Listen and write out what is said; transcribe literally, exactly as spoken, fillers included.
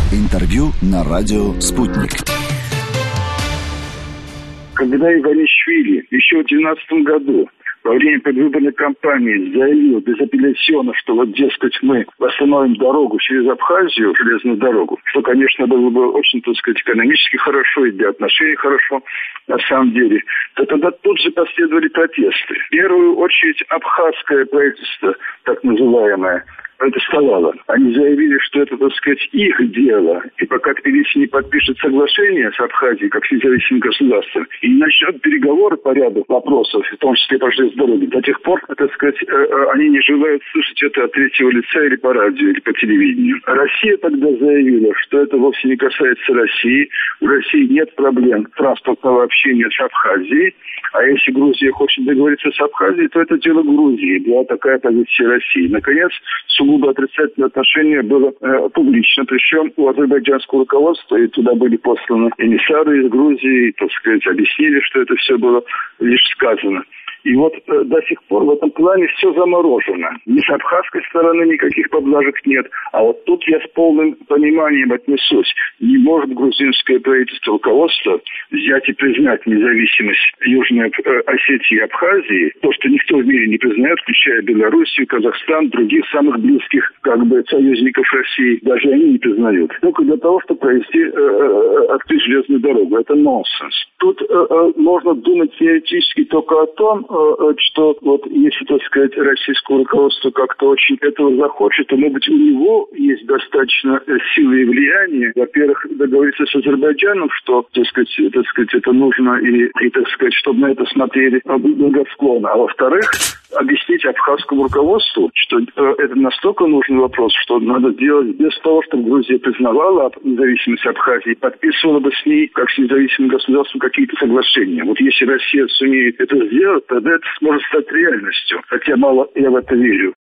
Интервью на радио «Спутник». Когда Иванишвили еще в две тысячи двенадцатом году во время предвыборной кампании заявил безапелляционно, что вот, дескать, мы восстановим дорогу через Абхазию, железную дорогу, что, конечно, было бы очень, так сказать, экономически хорошо и для отношений хорошо, на самом деле, то тогда тут же последовали протесты. В первую очередь абхазское правительство, так называемое, протестовало. Они заявили, что это, так сказать, их дело. И пока Тбилиси не подпишет соглашение с Абхазией, как с независимым государством, и не начнет переговоры по ряду вопросов, в том числе по железной дороге, до тех пор, так сказать, они не желают слышать это от третьего лица или по радио, или по телевидению. Россия тогда заявила, что это вовсе не касается России. У России нет проблем транспортного общения с Абхазией. А если Грузия хочет договориться с Абхазией, то это дело Грузии. Была такая позиция России. Наконец, сугубо отрицательное отношение было э, публично. Причем у азербайджанского руководства, и туда были посланы эмиссары из Грузии, так сказать, объяснили, что это все было лишь сказано. И вот э, до сих пор в этом плане все заморожено. Ни с абхазской стороны никаких поблажек нет. А вот тут я с полным пониманием отнесусь. Не может грузинское правительство, руководство взять и признать независимость Южной э, Осетии и Абхазии. То, что никто в мире не признает, включая Белоруссию, Казахстан, других самых близких как бы союзников России. Даже они не признают. Только для того, чтобы провести э, э, открыть железную дорогу. Это нонсенс. Тут э, э, можно думать теоретически только о том, что вот если, так сказать, российское руководство как-то очень этого захочет, то, может быть, у него есть достаточно силы и влияния. Во-первых, договориться с Азербайджаном, что, так сказать, так сказать это нужно, и, и, так сказать, чтобы на это смотрели благосклонно. А во-вторых, объяснить абхазскому руководству, что э, это настолько нужный вопрос, что надо делать без того, чтобы Грузия признавала независимость Абхазии, подписывала бы с ней, как с независимым государством, какие-то соглашения. Вот если Россия сумеет это сделать, тогда это сможет стать реальностью. Хотя мало я в это верю.